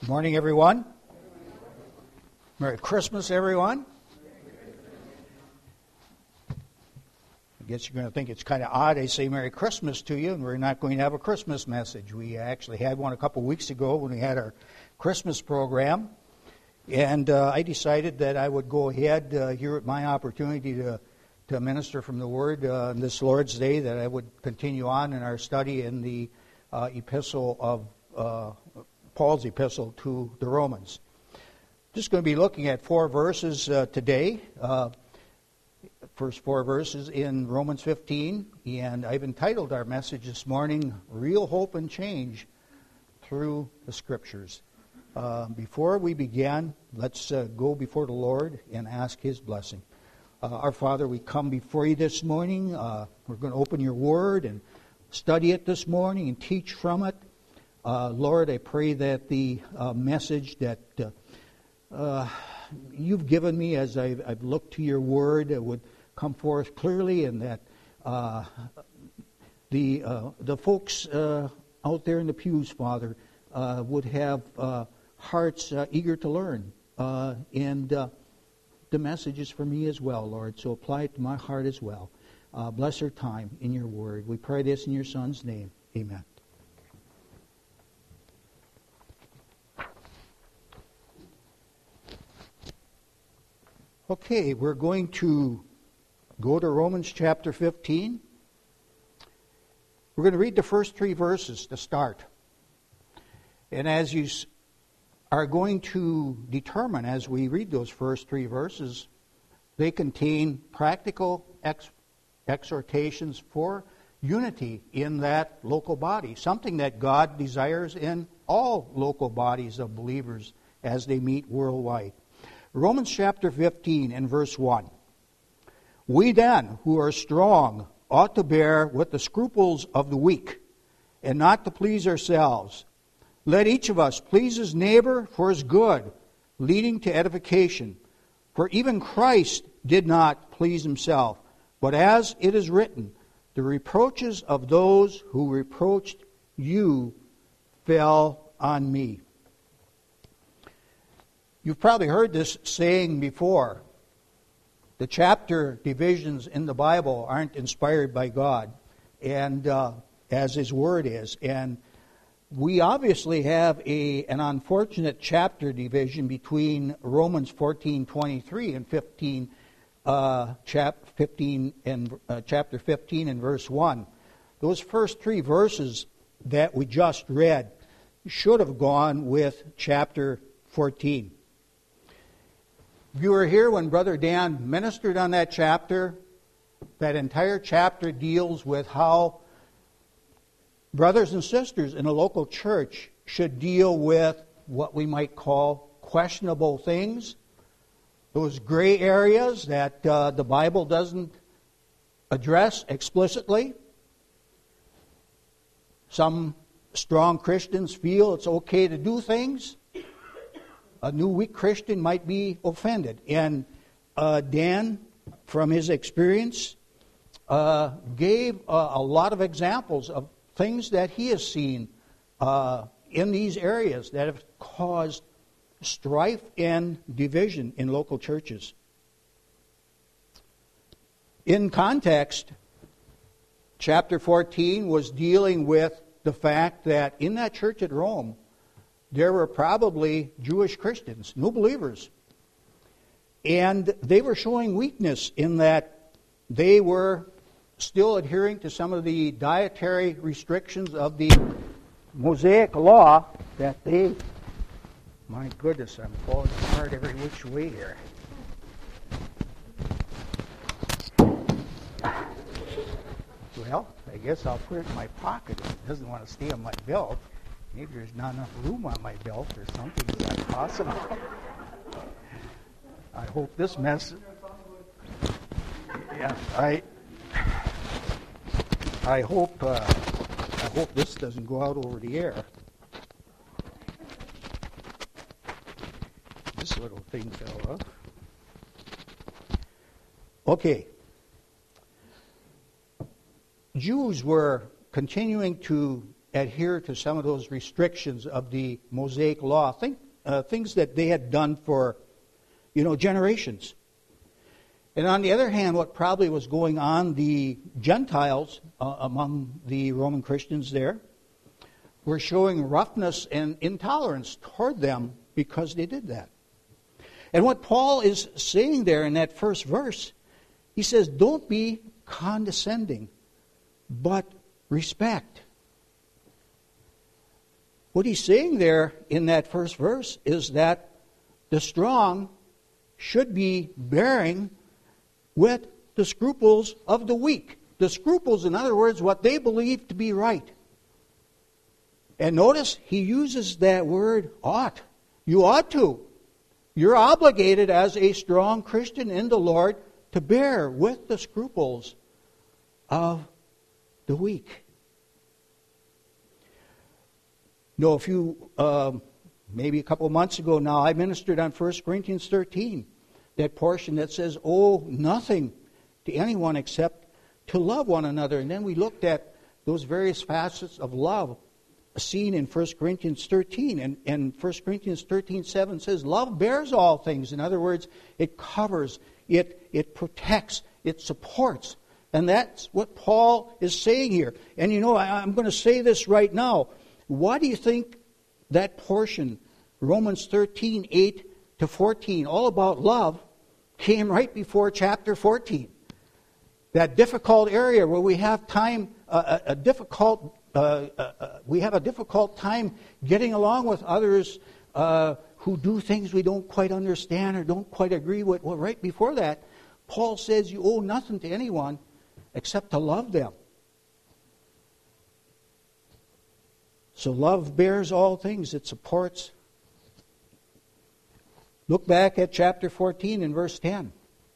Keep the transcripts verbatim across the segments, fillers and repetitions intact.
Morning, everyone. Merry Christmas, everyone. I guess you're going to think it's kind of odd I say Merry Christmas to you, and we're not going to have a Christmas message. We actually had one a couple weeks ago when we had our Christmas program, and uh, I decided that I would go ahead uh, here at my opportunity to, to minister from the Word uh, on this Lord's Day, that I would continue on in our study in the uh, epistle of uh, Paul's epistle to the Romans. Just going to be looking at four verses uh, today. Uh, first four verses in Romans fifteen, and I've entitled our message this morning, Real Hope and Change Through the Scriptures. Uh, before we begin, let's uh, go before the Lord and ask His blessing. Uh, our Father, we come before You this morning. Uh, we're going to open Your Word and study it this morning and teach from it. Uh, Lord, I pray that the uh, message that uh, uh, You've given me as I've, I've looked to Your Word uh, would come forth clearly, and that uh, the uh, the folks uh, out there in the pews, Father, uh, would have uh, hearts uh, eager to learn. Uh, and uh, the message is for me as well, Lord, so apply it to my heart as well. Uh, bless our time in Your Word. We pray this in Your Son's name. Amen. Okay, we're going to go to Romans chapter fifteen. We're going to read the first three verses to start. And as you are going to determine as we read those first three verses, they contain practical ex- exhortations for unity in that local body, something that God desires in all local bodies of believers as they meet worldwide. Romans chapter fifteen and verse one. We then, who are strong, ought to bear with the scruples of the weak, and not to please ourselves. Let each of us please his neighbor for his good, leading to edification. For even Christ did not please himself, but as it is written, the reproaches of those who reproached you fell on me. You've probably heard this saying before. The chapter divisions in the Bible aren't inspired by God, and uh, as His Word is. And we obviously have a an unfortunate chapter division between Romans fourteen twenty-three and fifteen, uh, chap fifteen and uh, chapter fifteen and verse one. Those first three verses that we just read should have gone with chapter fourteen. You were here when Brother Dan ministered on that chapter. That entire chapter deals with how brothers and sisters in a local church should deal with what we might call questionable things, those gray areas that uh, the Bible doesn't address explicitly. Some strong Christians feel it's okay to do things. A new weak Christian might be offended. And uh, Dan, from his experience, uh, gave uh, a lot of examples of things that he has seen uh, in these areas that have caused strife and division in local churches. In context, chapter fourteen was dealing with the fact that in that church at Rome, there were probably Jewish Christians, new believers. And they were showing weakness in that they were still adhering to some of the dietary restrictions of the Mosaic law that they... My goodness, I'm falling apart every which way here. Well, I guess I'll put it in my pocket if it doesn't want to stay on my belt. Maybe there's not enough room on my belt or something. Is that possible? I hope this mess... Yeah, I... I hope... Uh, I hope this doesn't go out over the air. This little thing fell off. Okay. Jews were continuing to adhere to some of those restrictions of the Mosaic law, think, uh, things that they had done for, you know, generations. And on the other hand, what probably was going on, the Gentiles uh, among the Roman Christians there were showing roughness and intolerance toward them because they did that. And what Paul is saying there in that first verse, he says, don't be condescending, but respect. What he's saying there in that first verse is that the strong should be bearing with the scruples of the weak. The scruples, in other words, what they believe to be right. And notice he uses that word ought. You ought to. You're obligated as a strong Christian in the Lord to bear with the scruples of the weak. You know, a few, um, maybe a couple of months ago now, I ministered on First Corinthians thirteen. That portion that says, owe nothing to anyone except to love one another. And then we looked at those various facets of love seen in First Corinthians thirteen. And, and First Corinthians thirteen seven says, love bears all things. In other words, it covers, it, it protects, it supports. And that's what Paul is saying here. And you know, I, I'm going to say this right now. Why do you think that portion, Romans thirteen, eight to fourteen, all about love, came right before chapter fourteen? That difficult area where we have time, uh, a, a difficult, uh, uh, we have a difficult time getting along with others uh, who do things we don't quite understand or don't quite agree with. Well, right before that, Paul says you owe nothing to anyone except to love them. So love bears all things. It supports. Look back at chapter fourteen and verse ten.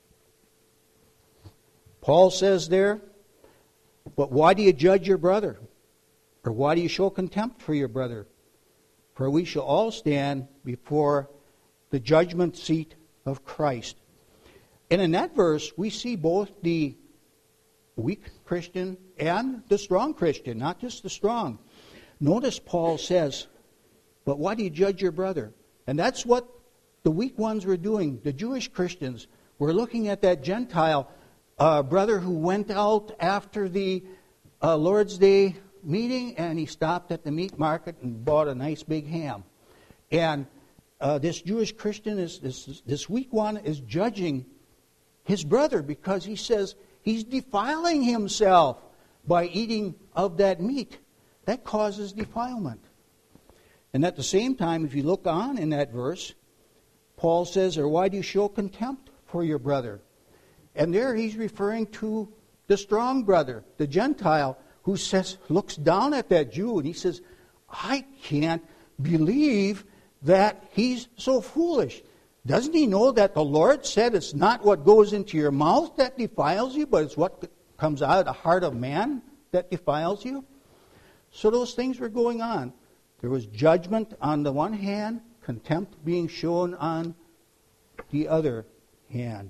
Paul says there, but why do you judge your brother? Or why do you show contempt for your brother? For we shall all stand before the judgment seat of Christ. And in that verse, we see both the weak Christian and the strong Christian, not just the strong. Notice Paul says, but why do you judge your brother? And that's what the weak ones were doing. The Jewish Christians were looking at that Gentile uh, brother who went out after the uh, Lord's Day meeting and he stopped at the meat market and bought a nice big ham. And uh, this Jewish Christian, is this, this weak one, is judging his brother because he says he's defiling himself by eating of that meat. That causes defilement. And at the same time, if you look on in that verse, Paul says, or why do you show contempt for your brother? And there he's referring to the strong brother, the Gentile, who says, looks down at that Jew and he says, I can't believe that he's so foolish. Doesn't he know that the Lord said it's not what goes into your mouth that defiles you, but it's what comes out of the heart of man that defiles you? So those things were going on. There was judgment on the one hand, contempt being shown on the other hand.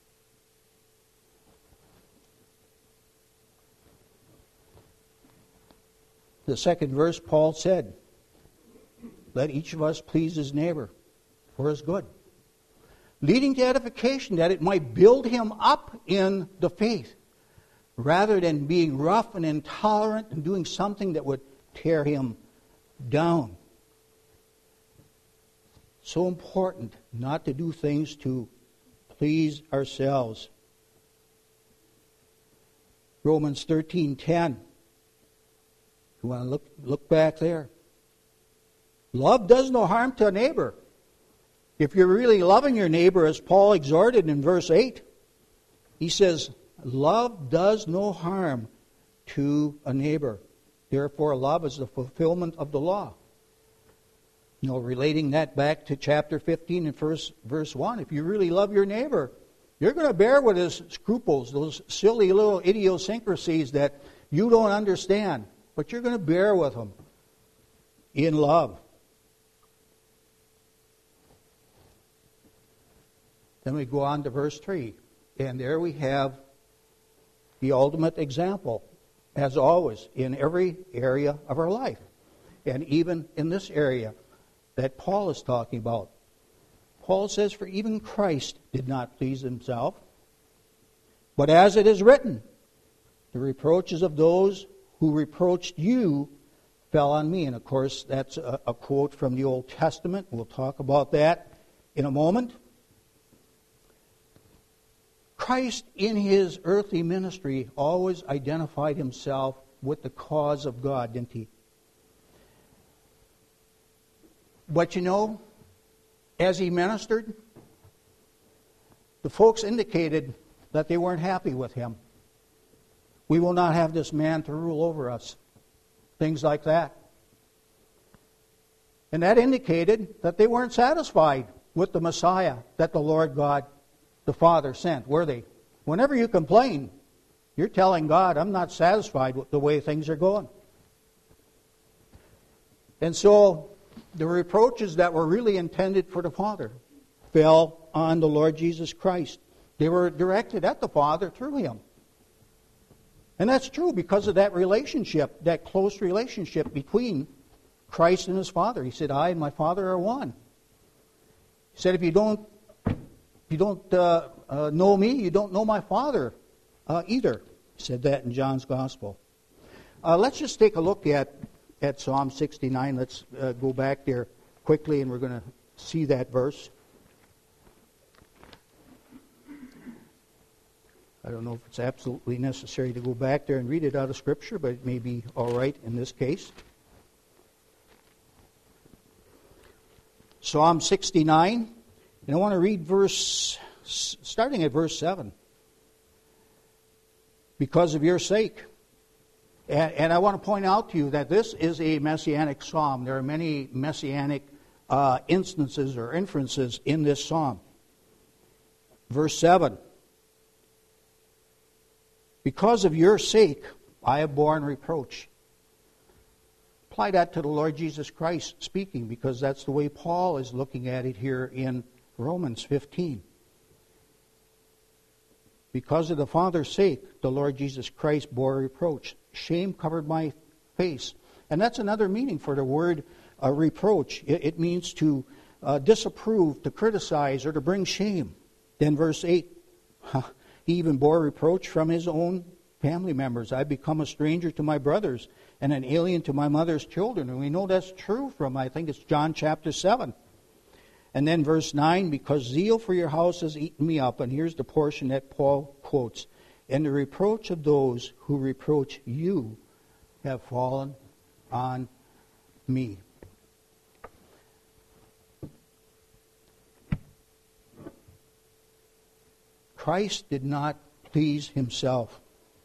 The second verse, Paul said, let each of us please his neighbor for his good, leading to edification, that it might build him up in the faith, rather than being rough and intolerant and doing something that would tear him down. So important not to do things to please ourselves. Romans thirteen ten. You want to look, look back there. Love does no harm to a neighbor. If you're really loving your neighbor, as Paul exhorted in verse eight, he says, love does no harm to a neighbor. Therefore, love is the fulfillment of the law. You know, relating that back to chapter fifteen and verse, verse one, if you really love your neighbor, you're going to bear with his scruples, those silly little idiosyncrasies that you don't understand, but you're going to bear with them in love. Then we go on to verse three, and there we have the ultimate example as always, in every area of our life. And even in this area that Paul is talking about. Paul says, for even Christ did not please himself, but as it is written, the reproaches of those who reproached you fell on me. And of course, that's a, a quote from the Old Testament. We'll talk about that in a moment. Christ, in his earthly ministry, always identified himself with the cause of God, didn't he? But you know, as he ministered, the folks indicated that they weren't happy with him. We will not have this man to rule over us. Things like that. And that indicated that they weren't satisfied with the Messiah that the Lord God, the Father, sent, were they? Whenever you complain, you're telling God, I'm not satisfied with the way things are going. And so, the reproaches that were really intended for the Father fell on the Lord Jesus Christ. They were directed at the Father through him. And that's true because of that relationship, that close relationship between Christ and his Father. He said, I and my Father are one. He said, if you don't, if you don't uh, uh, know me, you don't know my Father uh, either. He said that in John's Gospel. Uh, let's just take a look at at Psalm sixty-nine. Let's uh, go back there quickly, and we're going to see that verse. I don't know if it's absolutely necessary to go back there and read it out of Scripture, but it may be all right in this case. Psalm sixty-nine, and I want to read verse, starting at verse seven. Because of your sake. And, and I want to point out to you that this is a messianic psalm. There are many messianic uh, instances or inferences in this psalm. Verse seven. Because of your sake, I have borne reproach. Apply that to the Lord Jesus Christ speaking, because that's the way Paul is looking at it here in Romans fifteen. Because of the Father's sake, the Lord Jesus Christ bore reproach. Shame covered my face. And that's another meaning for the word uh, reproach. It, it means to uh, disapprove, to criticize, or to bring shame. Then verse eight, he even bore reproach from his own family members. I become a stranger to my brothers and an alien to my mother's children. And we know that's true from, I think it's John chapter seven. And then verse nine, because zeal for your house has eaten me up. And here's the portion that Paul quotes. And the reproach of those who reproach you have fallen on me. Christ did not please himself.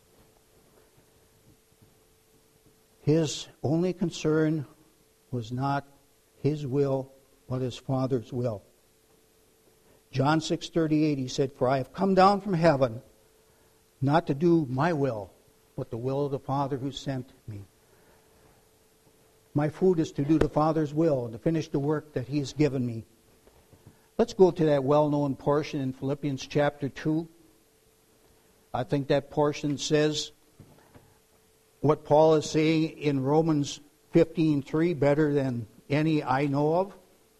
His only concern was not his will, but his Father's will. John six thirty-eight, he said, for I have come down from heaven not to do my will, but the will of the Father who sent me. My food is to do the Father's will and to finish the work that he has given me. Let's go to that well-known portion in Philippians chapter two. I think that portion says what Paul is saying in Romans fifteen three better than any I know of.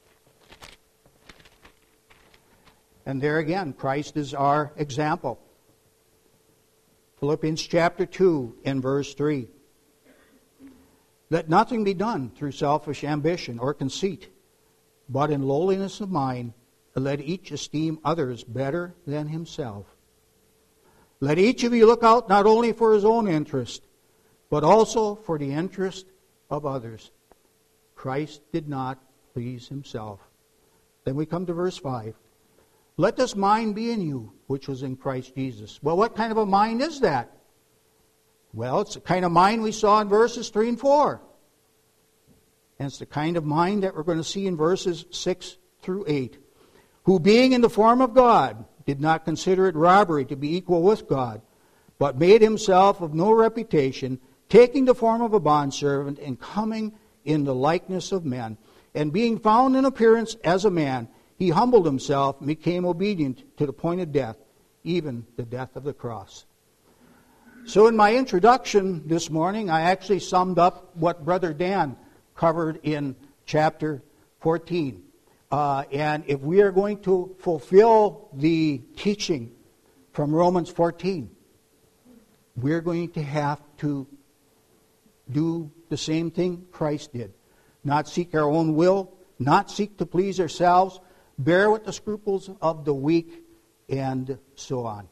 And there again, Christ is our example. Philippians chapter two in verse three. Let nothing be done through selfish ambition or conceit, but in lowliness of mind, let each esteem others better than himself. Let each of you look out not only for his own interest, but also for the interest of others. Christ did not please himself. Then we come to verse five. Let this mind be in you, which was in Christ Jesus. Well, what kind of a mind is that? Well, it's the kind of mind we saw in verses three and four. And it's the kind of mind that we're going to see in verses six through eight. Who being in the form of God, did not consider it robbery to be equal with God, but made himself of no reputation, taking the form of a bondservant, and coming in the likeness of men. And being found in appearance as a man, he humbled himself and became obedient to the point of death, even the death of the cross. So in my introduction this morning, I actually summed up what Brother Dan covered in chapter fourteen. Uh, and if we are going to fulfill the teaching from Romans fourteen, we're going to have to do the same thing Christ did. Not seek our own will, not seek to please ourselves, bear with the scruples of the weak, and so on.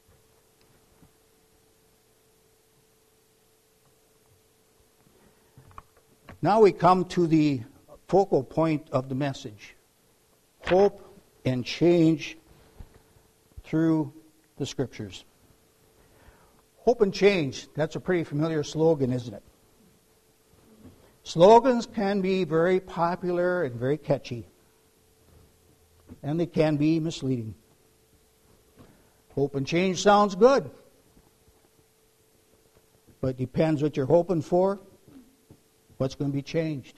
Now we come to the focal point of the message. Hope and change through the Scriptures. Hope and change, that's a pretty familiar slogan, isn't it? Slogans can be very popular and very catchy. And they can be misleading. Hope and change sounds good. But it depends what you're hoping for, what's going to be changed.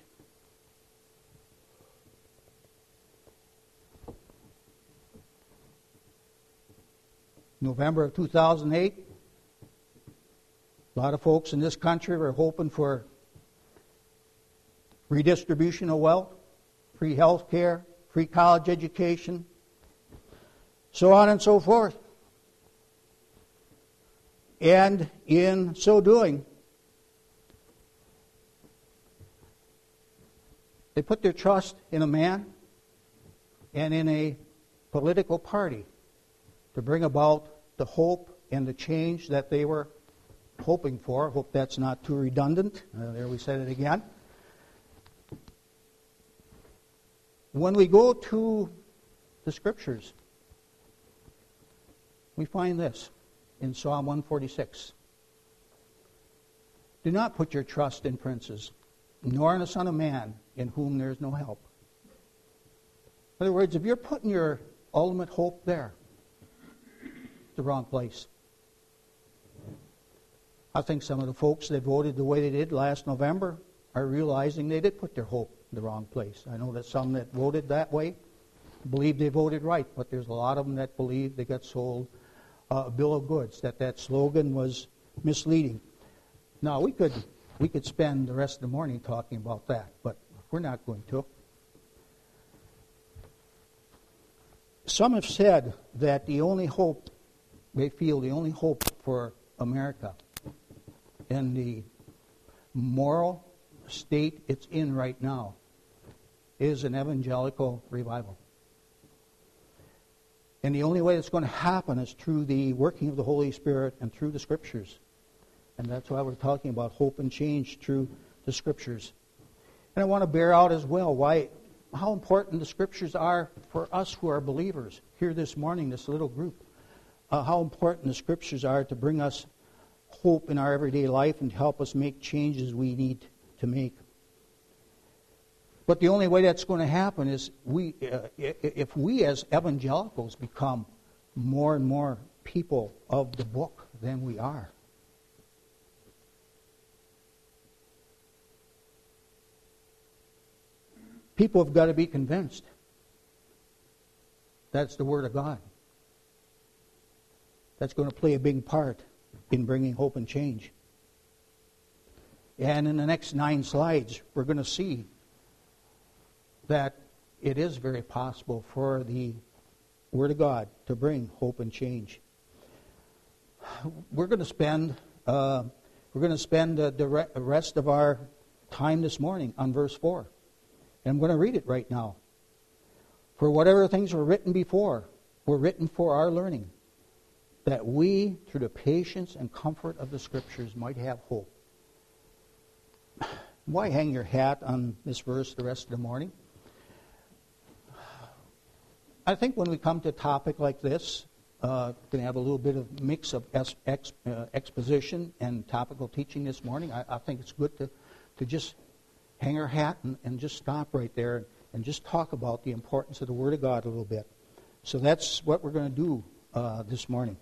November of two thousand eight, a lot of folks in this country were hoping for redistribution of wealth, free health care, free college education, so on and so forth. And in so doing, they put their trust in a man and in a political party to bring about the hope and the change that they were hoping for. I hope that's not too redundant. Uh, there we said it again. When we go to the Scriptures, we find this in Psalm one forty-six. Do not put your trust in princes, nor in the Son of Man, in whom there is no help. In other words, if you're putting your ultimate hope there, it's the wrong place. I think some of the folks that voted the way they did last November are realizing they did put their hope in the wrong place. I know that some that voted that way believe they voted right, but there's a lot of them that believe they got sold uh, a bill of goods, that that slogan was misleading. Now, we could we could spend the rest of the morning talking about that, but we're not going to. Some have said that the only hope, they feel the only hope for America in the moral state it's in right now is an evangelical revival. And the only way it's going to happen is through the working of the Holy Spirit and through the Scriptures. And that's why we're talking about hope and change through the Scriptures. And I want to bear out as well why, how important the Scriptures are for us who are believers. Here this morning, this little group, uh, how important the Scriptures are to bring us hope in our everyday life and to help us make changes we need to make. But the only way that's going to happen is we, uh, if we as evangelicals become more and more people of the book than we are. People have got to be convinced that's the Word of God. That's going to play a big part in bringing hope and change. And in the next nine slides, we're going to see that it is very possible for the Word of God to bring hope and change. We're going to spend uh, we're going to spend uh, the re- rest of our time this morning on verse four. And I'm going to read it right now. For whatever things were written before were written for our learning, that we, through the patience and comfort of the Scriptures, might have hope. Why hang your hat on this verse the rest of the morning? I think when we come to a topic like this, uh, we're going to have a little bit of mix of ex, ex, uh, exposition and topical teaching this morning. I, I think it's good to, to just hang our hat and, and just stop right there and, and just talk about the importance of the Word of God a little bit. So that's what we're going to do uh, this morning.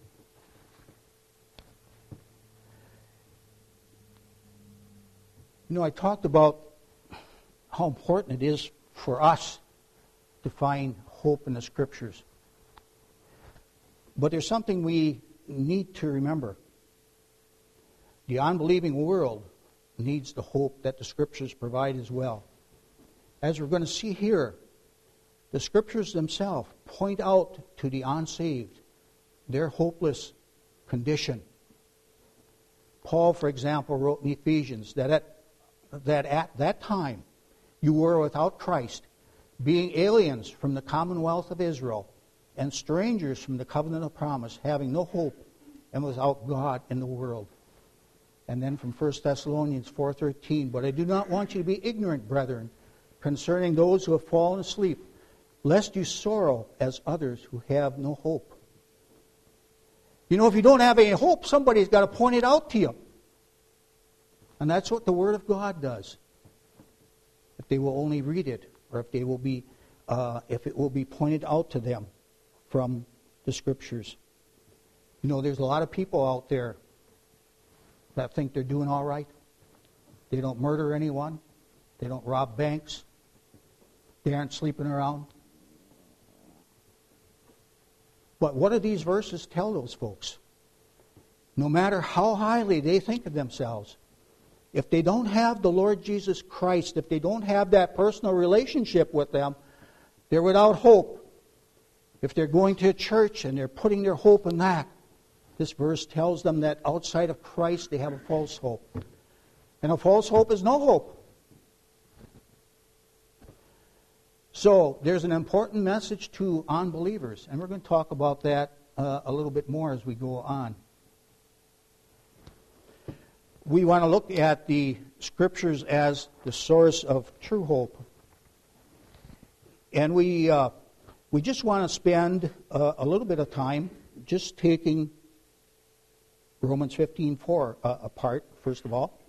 You know, I talked about how important it is for us to find hope in the Scriptures. But there's something we need to remember. the unbelieving world needs the hope that the Scriptures provide as well. As we're going to see here, the Scriptures themselves point out to the unsaved their hopeless condition. Paul, for example, wrote in Ephesians that at, that at that time you were without Christ, being aliens from the commonwealth of Israel and strangers from the covenant of promise, having no hope and without God in the world. And then from First Thessalonians four thirteen, but I do not want you to be ignorant, brethren, concerning those who have fallen asleep, lest you sorrow as others who have no hope. You know, if you don't have any hope, somebody's got to point it out to you. And that's what the Word of God does. If they will only read it, or if they will be, uh, if it will be pointed out to them from the Scriptures. You know, there's a lot of people out there that think they're doing all right. They don't murder anyone. They don't rob banks. They aren't sleeping around. But what do these verses tell those folks? No matter how highly they think of themselves, if they don't have the Lord Jesus Christ, if they don't have that personal relationship with them, they're without hope. If they're going to a church and they're putting their hope in that, this verse tells them that outside of Christ they have a false hope. And a false hope is no hope. So there's an important message to unbelievers, and we're going to talk about that uh, a little bit more as we go on. We want to look at the Scriptures as the source of true hope. And we uh, we just want to spend uh, a little bit of time just taking Romans fifteen four uh, apart, first of all.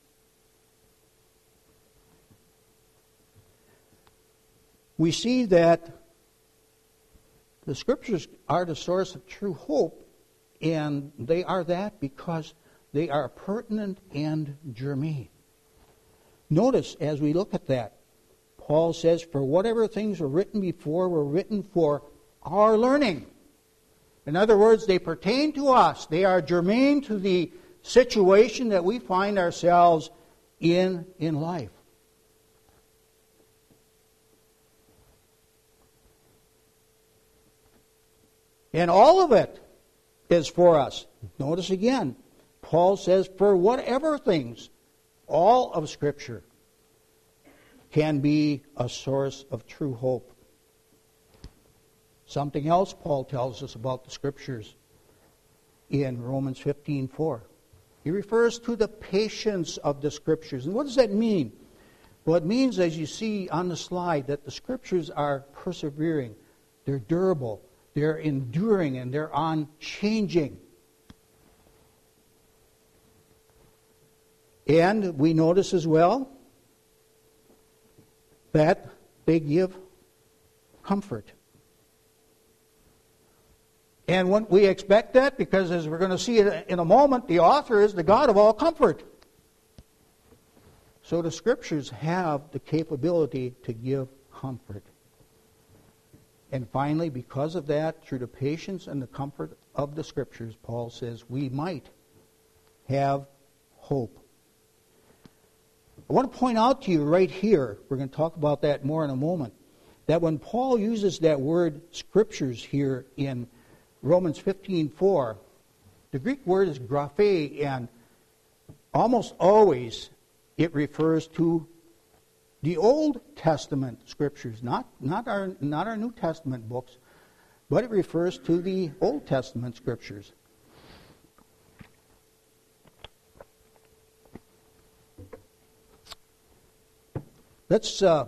We see that the Scriptures are the source of true hope, and they are that because they are pertinent and germane. Notice as we look at that, Paul says, for whatever things were written before were written for our learning. In other words, they pertain to us. They are germane to the situation that we find ourselves in in life. And all of it is for us. Notice again, Paul says, for whatever things, all of Scripture can be a source of true hope. Something else Paul tells us about the Scriptures in Romans fifteen four. He refers to the patience of the Scriptures. And what does that mean? Well, it means, as you see on the slide, that the Scriptures are persevering. They're durable. They're enduring, and they're unchanging. And we notice as well that they give comfort. And when we expect that because, as we're going to see in a moment, the author is the God of all comfort. So the Scriptures have the capability to give comfort. And finally, because of that, through the patience and the comfort of the Scriptures, Paul says we might have hope. I want to point out to you right here, we're going to talk about that more in a moment, that when Paul uses that word Scriptures here in Romans fifteen four, the Greek word is graphe, and almost always it refers to the Old Testament Scriptures, not, not, our, not our New Testament books, but it refers to the Old Testament Scriptures. Let's, uh,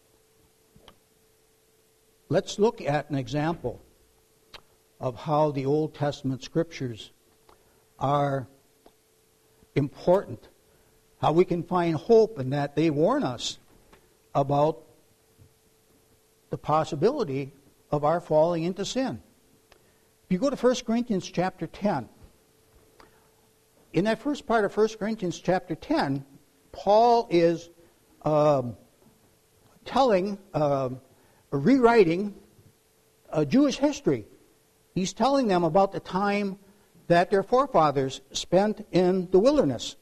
let's look at an example of how the Old Testament Scriptures are important, how we can find hope in that they warn us about the possibility of our falling into sin. If you go to First Corinthians chapter ten, in that first part of First Corinthians chapter ten, Paul is um, telling, uh, rewriting uh, Jewish history. He's telling them about the time that their forefathers spent in the wilderness.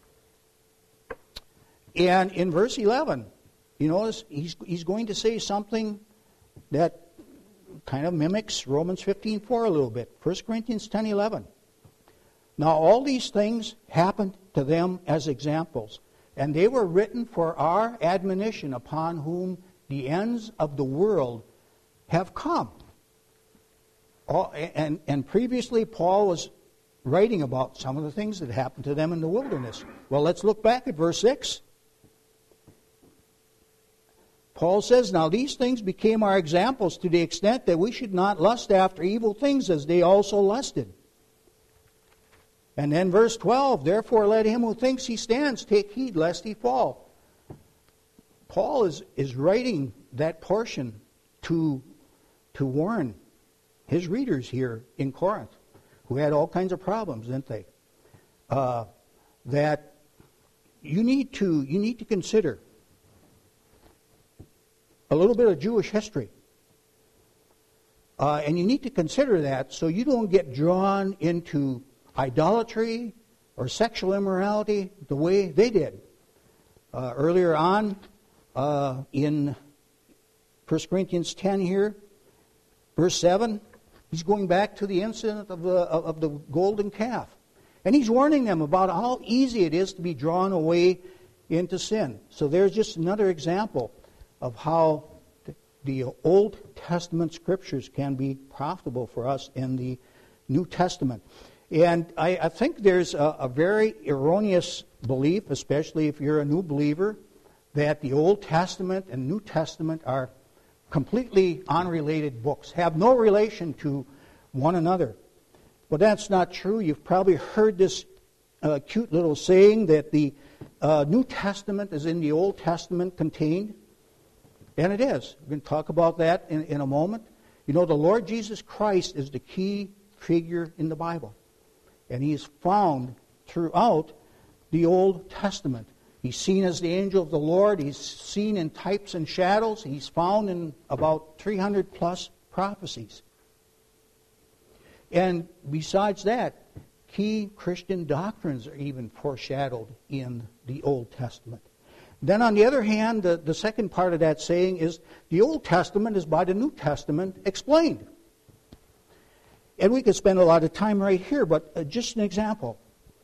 And in verse eleven, you notice he's, he's going to say something that kind of mimics Romans fifteen four a little bit. First Corinthians ten eleven. Now all these things happened to them as examples, and they were written for our admonition, upon whom the ends of the world have come. All, and, and previously Paul was writing about some of the things that happened to them in the wilderness. Well, let's look back at verse six. Paul says, now these things became our examples to the extent that we should not lust after evil things as they also lusted. And then verse twelve, therefore let him who thinks he stands take heed lest he fall. Paul is, is writing that portion to, to warn his readers here in Corinth, who had all kinds of problems, didn't they? Uh, that you need to you need to consider a little bit of Jewish history. Uh, and you need to consider that so you don't get drawn into idolatry or sexual immorality the way they did. Uh, earlier on uh, in First Corinthians ten here, verse seven, he's going back to the incident of the, of the golden calf. And he's warning them about how easy it is to be drawn away into sin. So there's just another example of how the Old Testament Scriptures can be profitable for us in the New Testament. And I, I think there's a, a very erroneous belief, especially if you're a new believer, that the Old Testament and New Testament are completely unrelated books, have no relation to one another. But that's not true. You've probably heard this uh, cute little saying that the uh, New Testament is in the Old Testament contained. And it is. We're going to talk about that in, in a moment. You know, the Lord Jesus Christ is the key figure in the Bible. And he is found throughout the Old Testament. He's seen as the angel of the Lord. He's seen in types and shadows. He's found in about three hundred plus prophecies. And besides that, key Christian doctrines are even foreshadowed in the Old Testament. Then on the other hand, the, the second part of that saying is the Old Testament is by the New Testament explained. And we could spend a lot of time right here, but uh, just an example.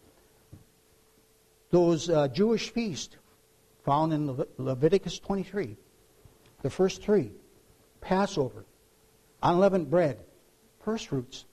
Those uh, Jewish feasts found in Le- Leviticus twenty-three, the first three, Passover, unleavened bread, first fruits.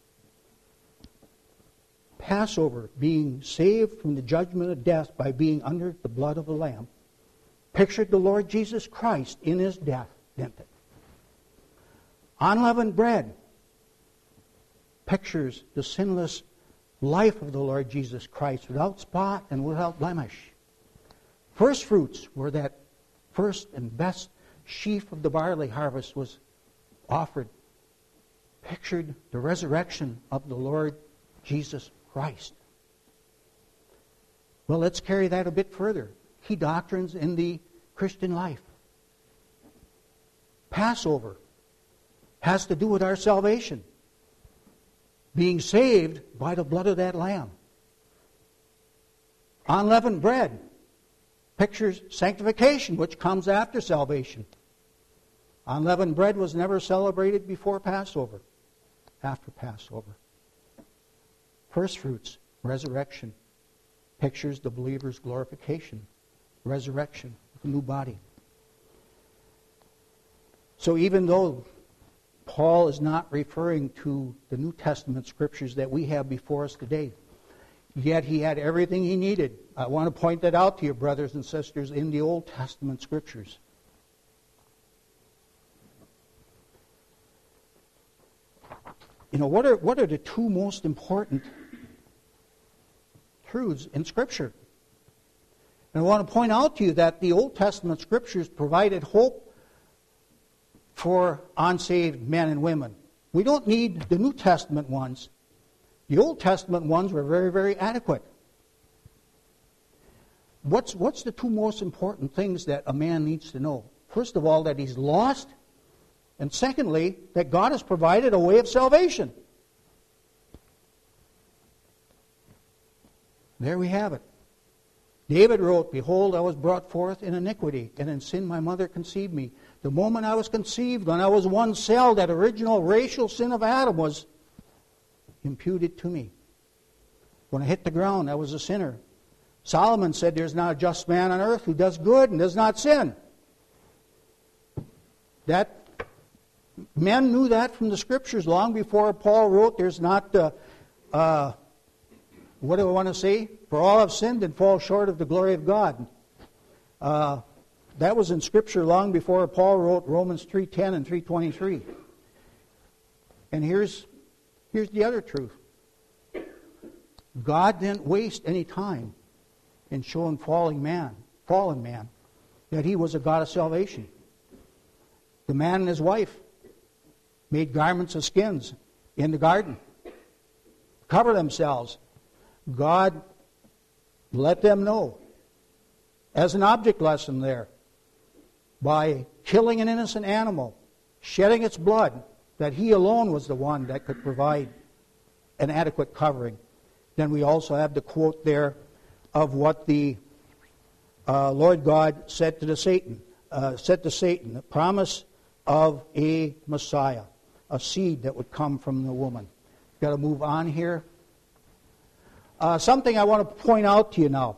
Passover, being saved from the judgment of death by being under the blood of the Lamb, pictured the Lord Jesus Christ in his death, didn't it? Unleavened bread pictures the sinless life of the Lord Jesus Christ without spot and without blemish. First fruits were that first and best sheaf of the barley harvest was offered, pictured the resurrection of the Lord Jesus Christ. Well, let's carry that a bit further. Key doctrines in the Christian life. Passover has to do with our salvation. Being saved by the blood of that lamb. Unleavened bread pictures sanctification, which comes after salvation. Unleavened bread was never celebrated before Passover, after Passover. First fruits, resurrection, pictures the believer's glorification, resurrection, a new body. So even though Paul is not referring to the New Testament scriptures that we have before us today, yet he had everything he needed. I want to point that out to you, brothers and sisters, in the Old Testament scriptures. You know, what are what are the two most important truths in Scripture? And I want to point out to you that the Old Testament Scriptures provided hope for unsaved men and women. We don't need the New Testament ones. The Old Testament ones were very, very adequate. What's, what's the two most important things that a man needs to know? First of all, that he's lost. And secondly, that God has provided a way of salvation. There we have it. David wrote, "Behold, I was brought forth in iniquity, and in sin my mother conceived me." The moment I was conceived, when I was one cell, that original racial sin of Adam was imputed to me. When I hit the ground, I was a sinner. Solomon said, "There's not a just man on earth who does good and does not sin." That men knew that from the Scriptures long before Paul wrote, "There's not, uh, uh, what do I want to say? For all have sinned and fall short of the glory of God." Uh, that was in Scripture long before Paul wrote Romans three ten and three twenty-three. And here's, here's the other truth. God didn't waste any time in showing falling man, fallen man, that He was a God of salvation. The man and his wife made garments of skins in the garden, cover themselves. God let them know, as an object lesson there, by killing an innocent animal, shedding its blood, that He alone was the one that could provide an adequate covering. Then we also have the quote there of what the uh, Lord God said to the Satan, uh, said to Satan, the promise of a Messiah, a seed that would come from the woman. Got to move on here. Uh, something I want to point out to you now.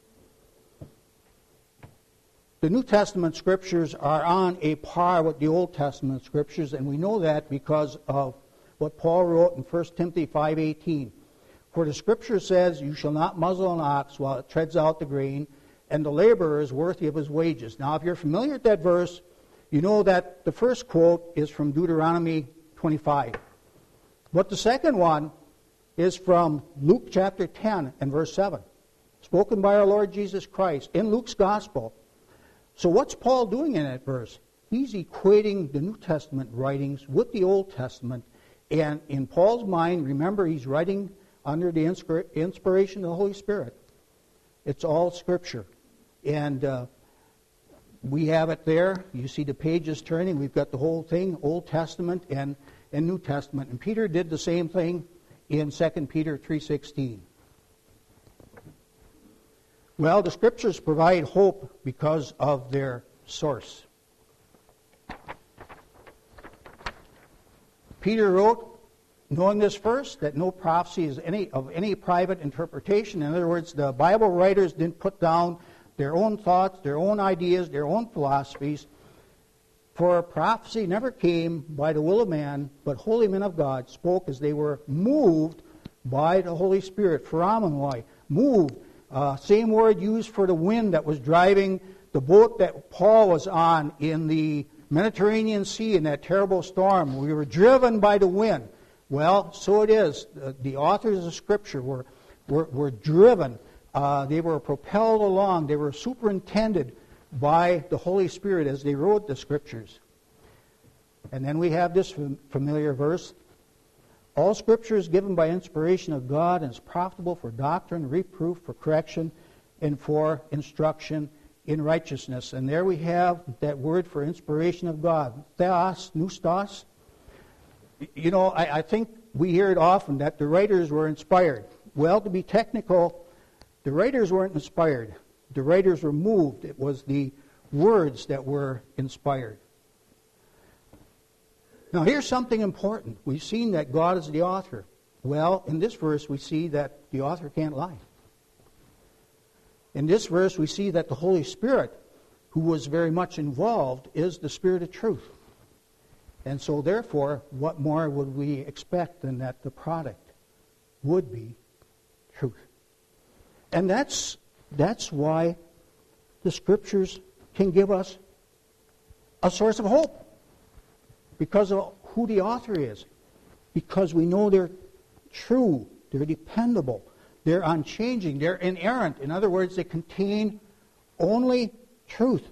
The New Testament Scriptures are on a par with the Old Testament Scriptures, and we know that because of what Paul wrote in First Timothy five eighteen. For the Scripture says, "You shall not muzzle an ox while it treads out the grain, and the laborer is worthy of his wages." Now, if you're familiar with that verse, you know that the first quote is from Deuteronomy twenty-five. But the second one is from Luke chapter ten and verse seven, spoken by our Lord Jesus Christ in Luke's Gospel. So what's Paul doing in that verse? He's equating the New Testament writings with the Old Testament. And in Paul's mind, remember, he's writing under the inspiration of the Holy Spirit. It's all Scripture. And uh, we have it there. You see the pages turning. We've got the whole thing, Old Testament and, and New Testament. And Peter did the same thing in Second Peter three sixteen. Well, the Scriptures provide hope because of their source. Peter wrote, knowing this first, that no prophecy is any of any private interpretation. In other words, the Bible writers didn't put down their own thoughts, their own ideas, their own philosophies. For prophecy never came by the will of man, but holy men of God spoke as they were moved by the Holy Spirit. Pharamonoi, moved. Uh, same word used for the wind that was driving the boat that Paul was on in the Mediterranean Sea in that terrible storm. We were driven by the wind. Well, so it is. The, the authors of Scripture were, were, were driven. Uh, they were propelled along. They were superintended by the Holy Spirit as they wrote the Scriptures. And then we have this familiar verse. All Scripture is given by inspiration of God and is profitable for doctrine, reproof, for correction, and for instruction in righteousness. And there we have that word for inspiration of God. Theos, Neustos. You know, I, I think we hear it often that the writers were inspired. Well, to be technical, the writers weren't inspired. The writers were moved. It was the words that were inspired. Now, here's something important. We've seen that God is the author. Well, in this verse, we see that the author can't lie. In this verse, we see that the Holy Spirit, who was very much involved, is the Spirit of truth. And so, therefore, what more would we expect than that the product would be truth? And that's, that's why the Scriptures can give us a source of hope. Because of who the author is. Because we know they're true, they're dependable, they're unchanging, they're inerrant. In other words, they contain only truth.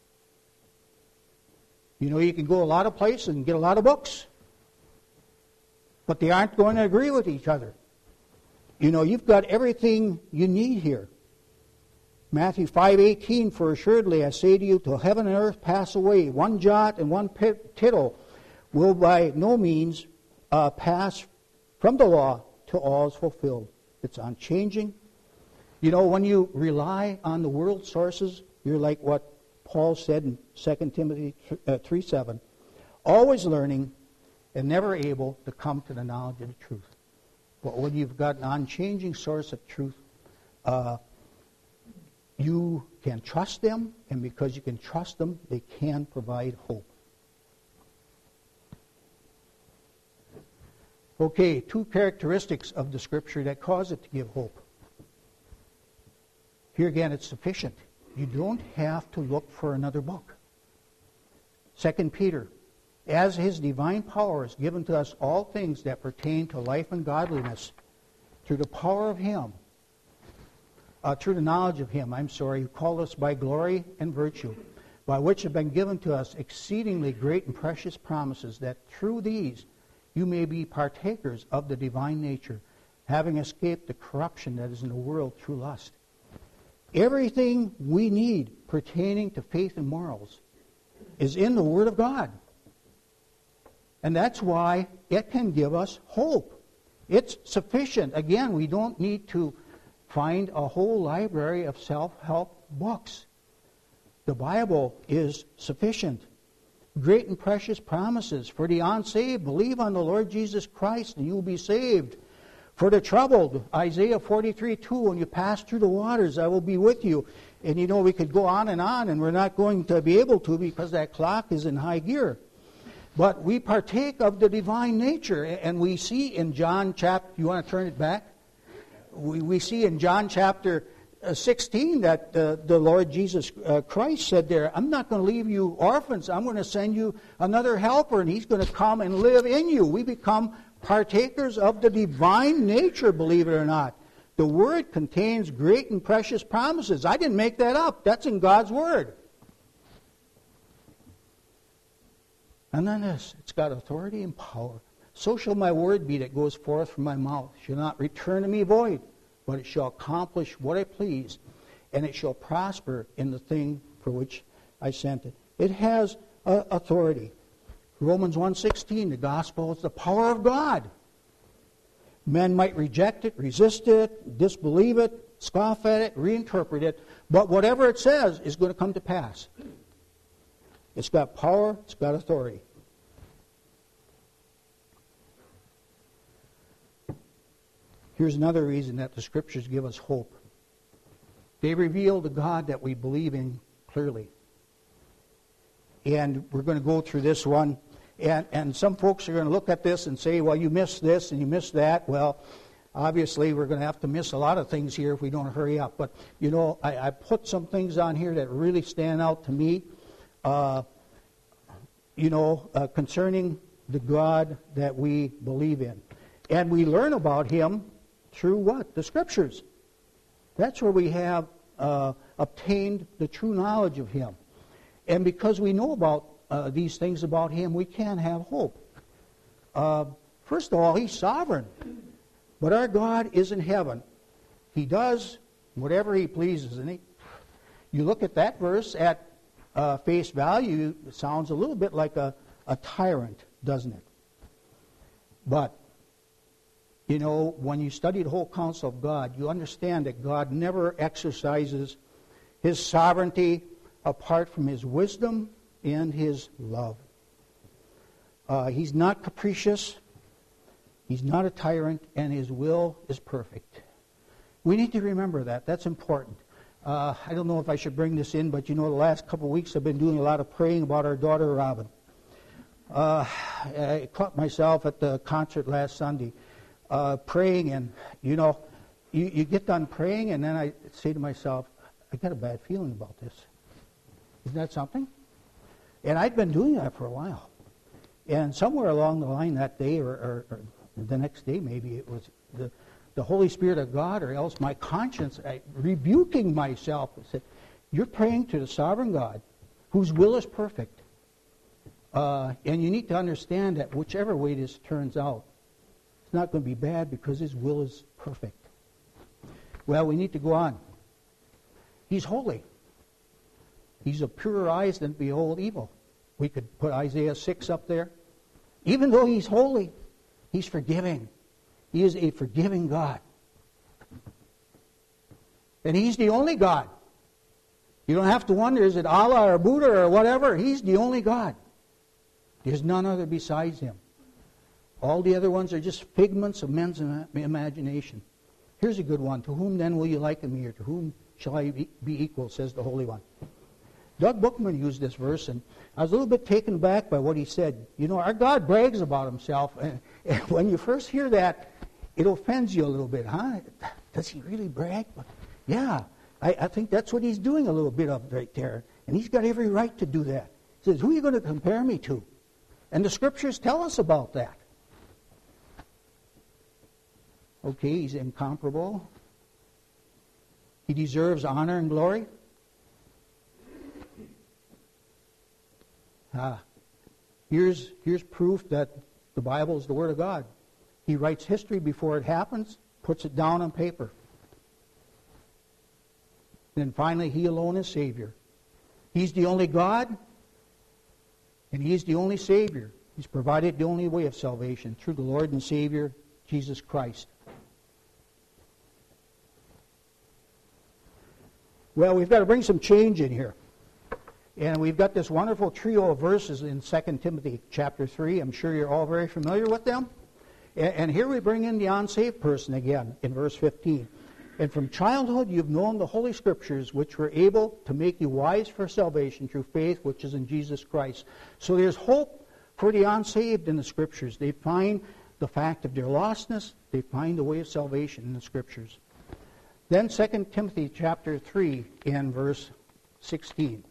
You know, you can go a lot of places and get a lot of books, but they aren't going to agree with each other. You know, you've got everything you need here. Matthew five eighteen, for assuredly I say to you, till heaven and earth pass away, one jot and one tittle will by no means uh, pass from the law till all is fulfilled. It's unchanging. You know, when you rely on the world sources, you're like what Paul said in Second Timothy three seven, always learning and never able to come to the knowledge of the truth. But when you've got an unchanging source of truth, uh, you can trust them, and because you can trust them, they can provide hope. Okay, two characteristics of the Scripture that cause it to give hope. Here again, it's sufficient. You don't have to look for another book. Second Peter, as his divine power has given to us all things that pertain to life and godliness, through the power of him, uh, through the knowledge of him, I'm sorry, who called us by glory and virtue, by which have been given to us exceedingly great and precious promises, that through these you may be partakers of the divine nature, having escaped the corruption that is in the world through lust. Everything we need pertaining to faith and morals is in the Word of God. And that's why it can give us hope. It's sufficient. Again, we don't need to find a whole library of self-help books. The Bible is sufficient. Great and precious promises. For the unsaved, believe on the Lord Jesus Christ and you will be saved. For the troubled, Isaiah forty-three two, when you pass through the waters, I will be with you. And you know, we could go on and on, and we're not going to be able to because that clock is in high gear. But we partake of the divine nature, and we see in John chapter, you want to turn it back? We, we see in John chapter sixteen that uh, the Lord Jesus uh, Christ said there, I'm not going to leave you orphans. I'm going to send you another helper, and he's going to come and live in you. We become partakers of the divine nature, believe it or not. The Word contains great and precious promises. I didn't make that up. That's in God's Word. And then this, it's got authority and power. So shall my word be that goes forth from my mouth. It shall not return to me void, but it shall accomplish what I please, and it shall prosper in the thing for which I sent it. It has uh, authority. Romans one sixteen, the gospel is the power of God. Men might reject it, resist it, disbelieve it, scoff at it, reinterpret it, but whatever it says is going to come to pass. It's got power, it's got authority. Here's another reason that the Scriptures give us hope. They reveal the God that we believe in clearly. And we're going to go through this one. And, and some folks are going to look at this and say, well, you missed this and you missed that. Well, obviously, we're going to have to miss a lot of things here if we don't hurry up. But, you know, I, I put some things on here that really stand out to me, uh, you know, uh, concerning the God that we believe in. And we learn about Him through what? The Scriptures. That's where we have uh, obtained the true knowledge of Him. And because we know about uh, these things about Him, we can have hope. Uh, first of all, He's sovereign. But our God is in heaven. He does whatever He pleases. And he, you look at that verse at uh, face value, it sounds a little bit like a, a tyrant, doesn't it? But you know, when you study the whole counsel of God, you understand that God never exercises His sovereignty apart from His wisdom and His love. Uh, he's not capricious. He's not a tyrant, and His will is perfect. We need to remember that. That's important. Uh, I don't know if I should bring this in, but you know, the last couple of weeks I've been doing a lot of praying about our daughter, Robin. Uh, I caught myself at the concert last Sunday. Uh, praying, and you know, you, you get done praying, and then I say to myself, I got a bad feeling about this. Isn't that something? And I'd been doing that for a while. And somewhere along the line that day, or, or, or the next day maybe, it was the, the Holy Spirit of God, or else my conscience, I, rebuking myself, said, you're praying to the sovereign God, whose will is perfect. Uh, and you need to understand that whichever way this turns out, it's not going to be bad because His will is perfect. Well, we need to go on. He's holy. He's of purer eyes than behold evil. We could put Isaiah six up there. Even though He's holy, He's forgiving. He is a forgiving God. And He's the only God. You don't have to wonder, is it Allah or Buddha or whatever? He's the only God. There's none other besides Him. All the other ones are just figments of men's imagination. Here's a good one. To whom then will you liken me, or to whom shall I be equal, says the Holy One. Doug Bookman used this verse, and I was a little bit taken aback by what he said. You know, our God brags about Himself, and, and when you first hear that, it offends you a little bit, huh? Does He really brag? Yeah, I, I think that's what He's doing a little bit of right there, and He's got every right to do that. He says, who are you going to compare me to? And the Scriptures tell us about that. Okay, He's incomparable. He deserves honor and glory. Ah, here's, here's proof that the Bible is the Word of God. He writes history before it happens, puts it down on paper. Then finally, He alone is Savior. He's the only God, and He's the only Savior. He's provided the only way of salvation through the Lord and Savior, Jesus Christ. Well, we've got to bring some change in here. And we've got this wonderful trio of verses in Second Timothy chapter three. I'm sure you're all very familiar with them. And here we bring in the unsaved person again in verse fifteen. And from childhood you've known the Holy Scriptures, which were able to make you wise for salvation through faith which is in Jesus Christ. So there's hope for the unsaved in the Scriptures. They find the fact of their lostness. They find the way of salvation in the Scriptures. Then Second Timothy chapter three and verse sixteen.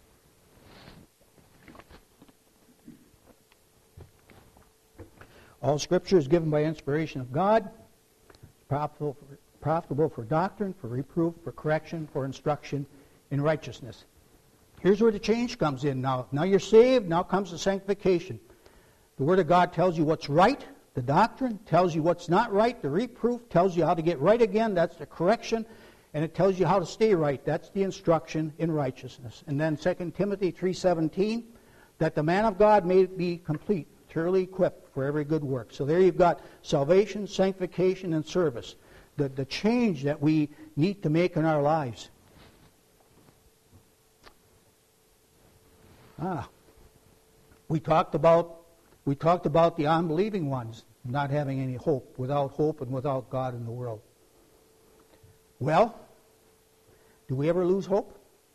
All Scripture is given by inspiration of God, profitable for, profitable for doctrine, for reproof, for correction, for instruction in righteousness. Here's where the change comes in now. Now you're saved, now comes the sanctification. The Word of God tells you what's right. The doctrine tells you what's not right. The reproof tells you how to get right again. That's the correction. And it tells you how to stay right. That's the instruction in righteousness. And then Second Timothy three seventeen, that the man of God may be complete, thoroughly equipped for every good work. So there you've got salvation, sanctification, and service. The, the change that we need to make in our lives. Ah, we talked about we talked about the unbelieving ones not having any hope, without hope and without God in the world. Well, do we ever lose hope?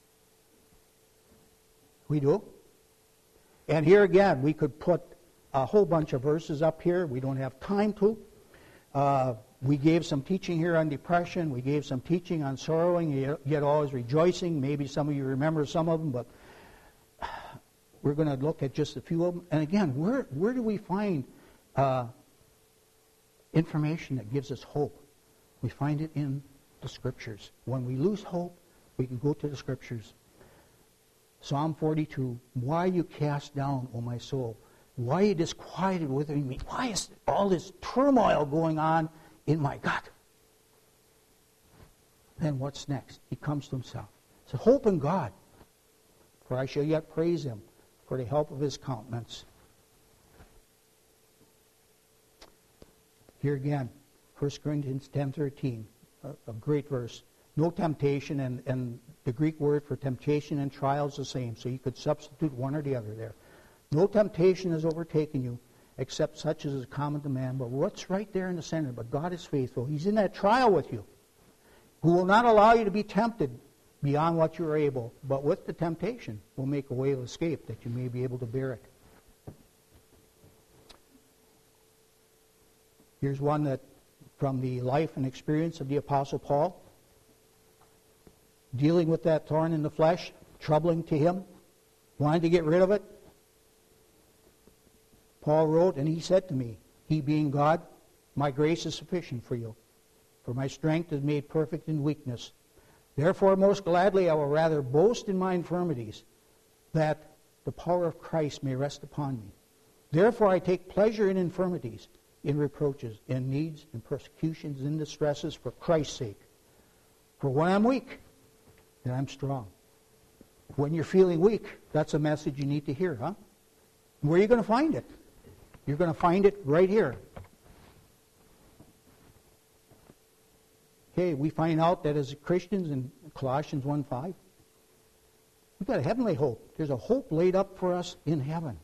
We do. And here again, we could put a whole bunch of verses up here. We don't have time to. Uh, we gave some teaching here on depression. We gave some teaching on sorrowing, yet always rejoicing. Maybe some of you remember some of them, but we're going to look at just a few of them. And again, where, where do we find uh, information that gives us hope? We find it in the Scriptures. When we lose hope, we can go to the Scriptures. Psalm forty-two, why are you cast down, O my soul? Why are you disquieted within me? Why is all this turmoil going on in my gut? Then what's next? He comes to himself. So hope in God, for I shall yet praise Him for the help of His countenance. Here again, First Corinthians ten thirteen, a, a great verse. No temptation, and, and the Greek word for temptation and trial is the same, so you could substitute one or the other there. No temptation has overtaken you, except such as is common to man. But what's right there in the center? But God is faithful. He's in that trial with you, who will not allow you to be tempted beyond what you are able, but with the temptation will make a way of escape that you may be able to bear it. Here's one that from the life and experience of the Apostle Paul, dealing with that thorn in the flesh, troubling to him, wanting to get rid of it. Paul wrote, and he said to me, He being God, my grace is sufficient for you, for my strength is made perfect in weakness. Therefore, most gladly I will rather boast in my infirmities, that the power of Christ may rest upon me. Therefore I take pleasure in infirmities, in reproaches, in needs, in persecutions, in distresses, for Christ's sake. For when I'm weak, then I'm strong. When you're feeling weak, that's a message you need to hear, huh? Where are you going to find it? You're going to find it right here. hey, we find out that as Christians in Colossians one five, we've got a heavenly hope. There's a hope laid up for us in heaven.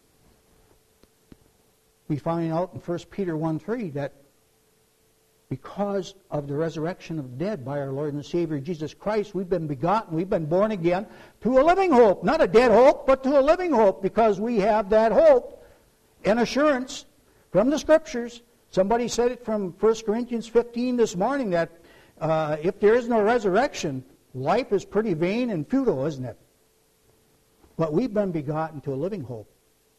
We find out in First Peter one three that because of the resurrection of the dead by our Lord and Savior Jesus Christ, we've been begotten, we've been born again to a living hope. Not a dead hope, but to a living hope, because we have that hope and assurance from the Scriptures. Somebody said it from First Corinthians fifteen this morning, that uh, if there is no resurrection, life is pretty vain and futile, isn't it? But we've been begotten to a living hope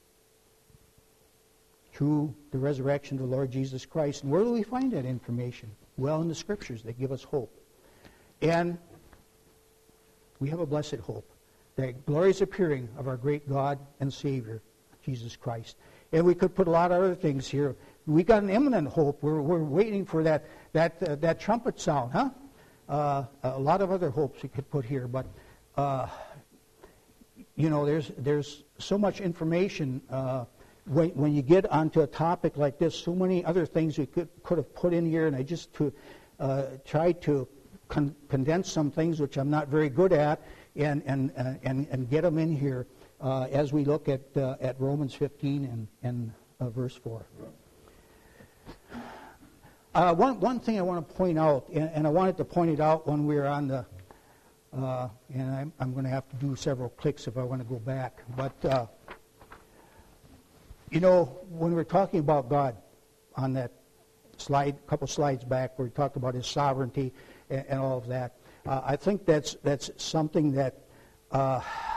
through the resurrection of the Lord Jesus Christ. And where do we find that information? Well, in the Scriptures that give us hope. And we have a blessed hope, the glorious appearing of our great God and Savior, Jesus Christ. And we could put a lot of other things here. We got an imminent hope. We're, we're waiting for that that uh, that trumpet sound, huh? Uh, a lot of other hopes we could put here, but uh, you know, there's there's so much information uh, when when you get onto a topic like this. So many other things we could could have put in here, and I just to uh, tried to con- condense some things which I'm not very good at, and and uh, and and get them in here uh, as we look at uh, at Romans fifteen and and uh, verse four. Uh, one one thing I want to point out, and, and I wanted to point it out when we were on the, uh, and I'm, I'm going to have to do several clicks if I want to go back. But uh, you know, when we're talking about God on that slide, a couple slides back, where we talked about His sovereignty and, and all of that, uh, I think that's that's something that. Uh,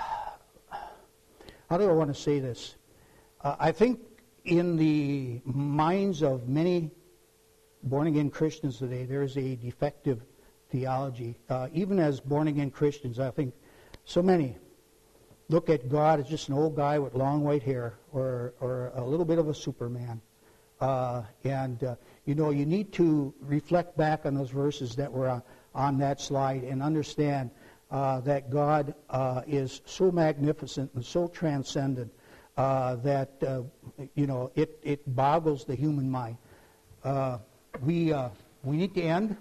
how do I want to say this? Uh, I think in the minds of many born-again Christians today, there is a defective theology. Uh, even as born-again Christians, I think so many look at God as just an old guy with long white hair, or or a little bit of a Superman. Uh, and, uh, you know, you need to reflect back on those verses that were on, on that slide and understand uh, that God uh, is so magnificent and so transcendent uh, that, uh, you know, it, it boggles the human mind. Uh, We uh, we need to end.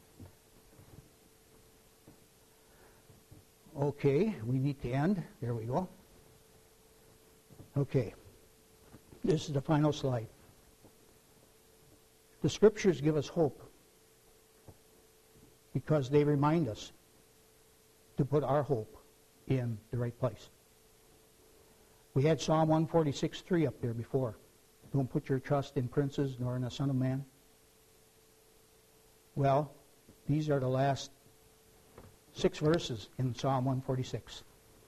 Okay, we need to end. There we go. Okay, this is the final slide. The Scriptures give us hope because they remind us to put our hope in the right place. We had Psalm one forty-six three up there before. Don't put your trust in princes nor in the Son of Man. Well, these are the last six verses in Psalm one forty-six.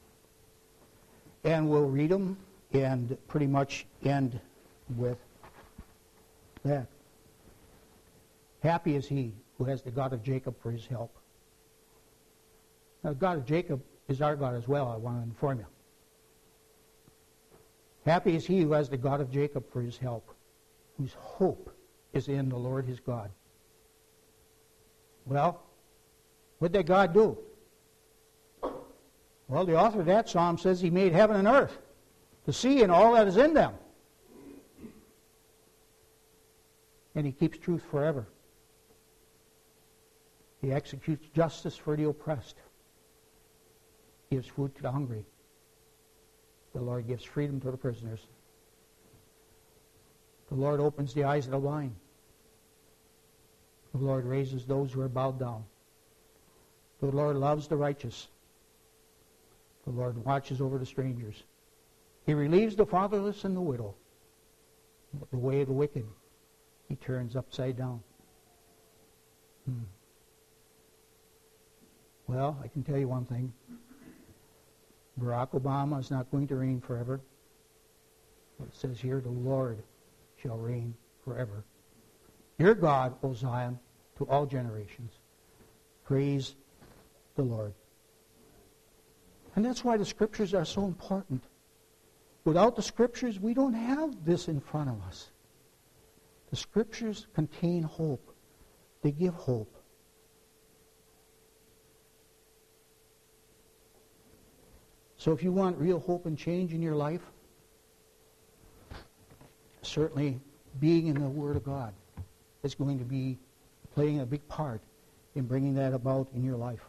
And we'll read them and pretty much end with that. Happy is he who has the God of Jacob for his help. Now, the God of Jacob is our God as well, I want to inform you. Happy is he who has the God of Jacob for his help, whose hope is in the Lord his God. Well, what did God do? Well, the author of that psalm says he made heaven and earth, the sea and all that is in them. And he keeps truth forever. He executes justice for the oppressed. Gives food to the hungry. The Lord gives freedom to the prisoners. The Lord opens the eyes of the blind. The Lord raises those who are bowed down. The Lord loves the righteous. The Lord watches over the strangers. He relieves the fatherless and the widow. But the way of the wicked he turns upside down. Hmm. Well, I can tell you one thing. Barack Obama is not going to reign forever. But it says here, the Lord shall reign forever. Your God, O Zion, to all generations. Praise the Lord. And that's why the Scriptures are so important. Without the Scriptures, we don't have this in front of us. The Scriptures contain hope. They give hope. So if you want real hope and change in your life, certainly being in the Word of God is going to be playing a big part in bringing that about in your life.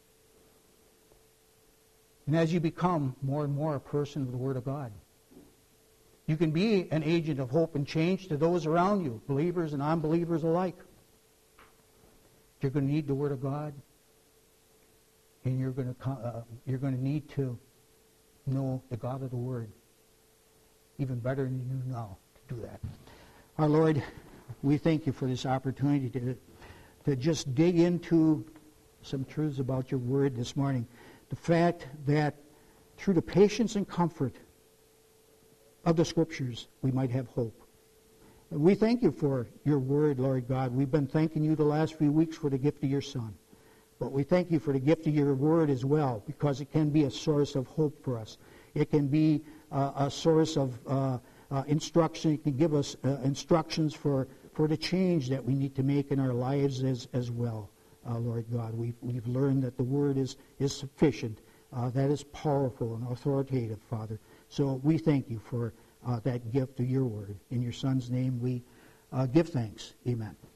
And as you become more and more a person of the Word of God, you can be an agent of hope and change to those around you, believers and unbelievers alike. You're going to need the Word of God, and you're going to uh, you're going to need to know the God of the Word even better than you do now to do that. Our Lord, we thank you for this opportunity to to just dig into some truths about your Word this morning. The fact that through the patience and comfort of the Scriptures, we might have hope. And we thank you for your Word, Lord God. We've been thanking you the last few weeks for the gift of your Son. But we thank you for the gift of your Word as well, because it can be a source of hope for us. It can be uh, a source of uh, uh, instruction. It can give us uh, instructions for, for the change that we need to make in our lives as, as well. Uh, Lord God, we've, we've learned that the Word is, is sufficient. Uh, that is powerful and authoritative, Father. So we thank you for uh, that gift of your Word. In your Son's name we uh, give thanks. Amen.